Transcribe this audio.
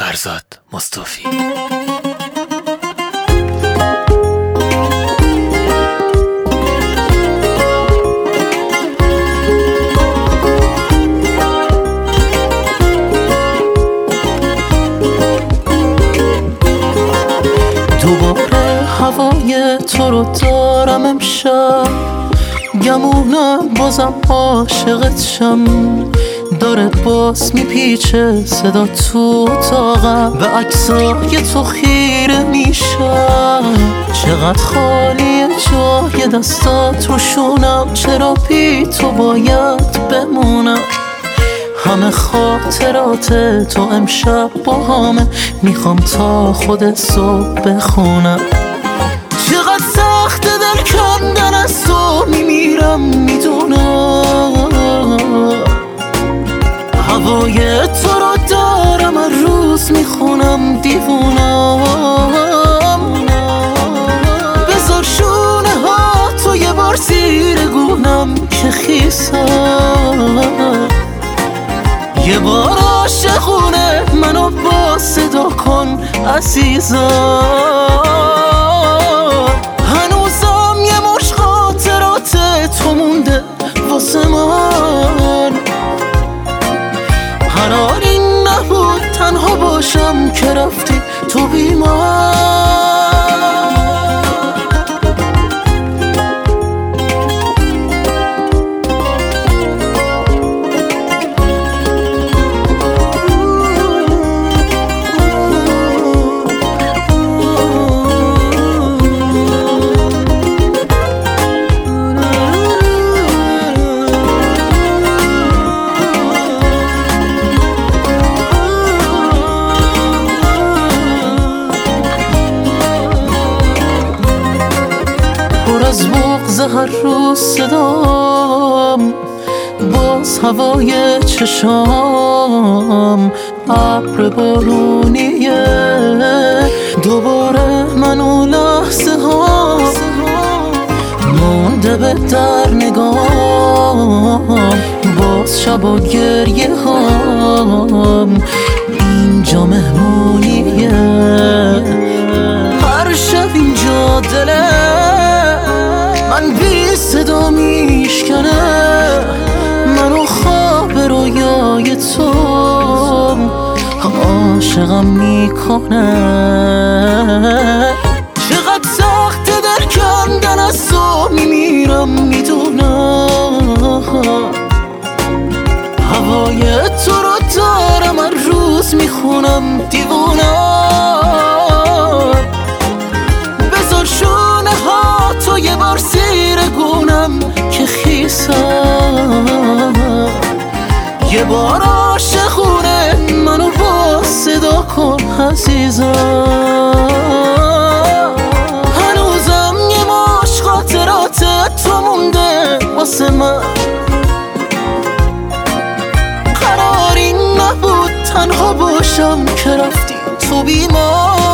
فرزاد مصطفی. دوباره هوای تو رو دارم امشب، گمونم بازم عاشقت شم. داره باز میپیچه صدا تو اتاقم، به عکسای تو خیره میشم. چقدر خالیه جای دستات رو شونم، چرا بی تو باید بمونم؟ همه خاطرات تو امشب با همه، میخوام تا خود صبح بخونم. چقدر سخته دل کندن از تو، میمیرم میدونم. هوای تو رو دارم هر روز میخونم دیوونم. بذار شونه ها تو یه بار زیر گونم که خیسم. یه بار عاشقونه منو با صدا کن عزیزم. هنوزم یه مش خاطرات تو مونده واسه من. قرار این نبود تنها باشم که رفتی تو بی من. از بغض هر روز صدام، باز هوای چشام ابر بارونیه. دوباره منو لحظه ها مونده به در نگام، باز شب و گریه هام اینجا مهمونیه. هر شب اینجا دله من بی صدا میشکنه، منو خواب رویای تو عاشقم میکنه. چقدر سخت در کندن از تو، میمیرم میدونم. هوای تو رو دارم هر روز میخونم دیوونم. بذار شونه ها تو یه بار زیر گونم که خیسم. یه بار عاشقونه منو با صدا کن عزیزم. هنوزم یه مش خاطرات تو مونده واسه من. قرار این نبود تنها باشم که رفتی تو بی من.